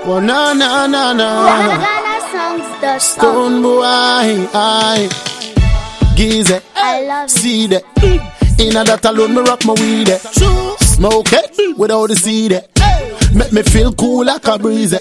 Oh na na na na. Stone boy, I Gize, I love see that. Inna that alone me rock my weed. Smoke it without the seed. Make me feel cool like a breeze.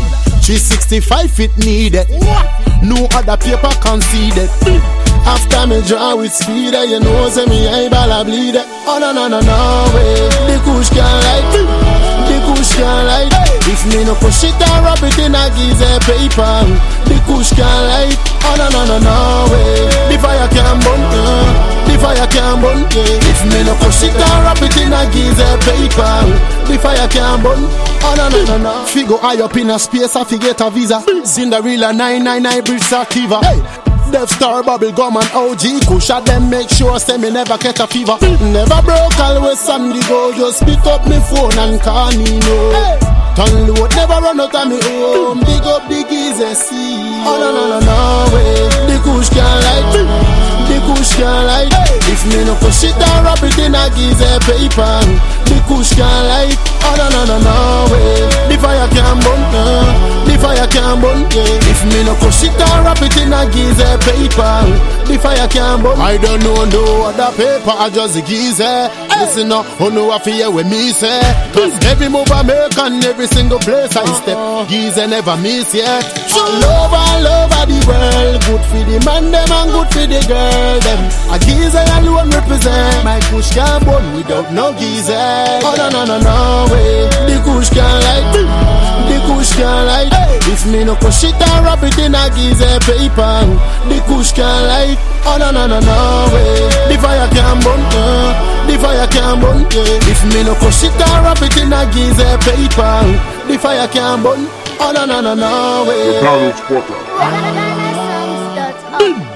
365 feet needed. No other paper can see that. After me draw with speed, you know say me eyeball a bleed. Oh no no no no way. The kush can't light. The kush can't light. If me no push it or rub it in a Gize paper, the kush can't light. Oh no no no no way. The fire can't burn. The fire can't burn. If me no push it or rub it in a Gize paper, the fire can't burn. Oh no no no no. Figo high up in a space, I forget a visa. Cinderella 999 Bridge Sativa. Death Star, Bubble Gum and OG Kusha them make sure say me never catch a fever. Never broke, always Sandy go. Just pick up me phone and call me no. Turn load, never run out of me home. Big up the Gize sea. Oh no no no no way. The kush can't light. The kush can't light. If me no push it or rub it in a Gize paper, the kush can't light. Oh no no no no way. The fire can't burn. The fire can't burn. If me no push it or rub it in a Gize paper, the fire can't burn. I don't know no other paper, I just Gize. Listen up, oh no I fear with me say. Cause every move I make and every single place I step, Gize never miss yet. All over the world, good for the man them and good for the girl them. A Gize alone represent. My kush can't burn without no Gize. Oh no no no no way. The kush can't light. The kush can't light. If me no push it or rub it in a Gize paper, the kush can't light. Oh no no no no way. The fire can't burn. The fire can't burn. If me no push it or rub it in a Gize paper, the fire can't burn. Oh no no no no way. The Download Spotter. GhanaGhanaSongs.org.